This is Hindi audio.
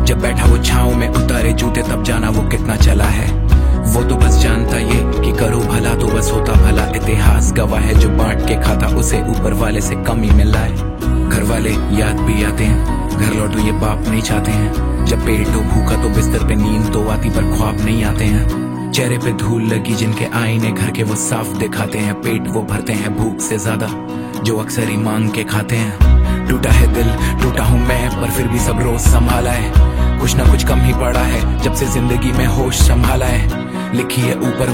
जब बैठा वो छाँव में उतारे जूते तब जाना वो कितना चला है। वो तो बस जानता ये कि करो भला तो बस होता भला। इतिहास गवाह है जो बांट के खाता उसे ऊपर वाले से कमी मिलाए। घर वाले याद भी आते हैं, घर लौटो ये बाप नहीं चाहते हैं। जब पेट हो भूखा तो बिस्तर पे नींद तो आती पर ख्वाब नहीं आते हैं। चेहरे पे धूल लगी जिनके आईने घर के वो साफ दिखाते हैं। पेट वो भरते हैं भूख से ज्यादा जो अक्सर ही मांग के खाते हैं। टूटा है दिल टूटा हूँ मैं पर फिर भी सब रोज संभाला है। कुछ ना कुछ कम ही पड़ा है जब से जिंदगी में होश संभाला है। लिखी है ऊपर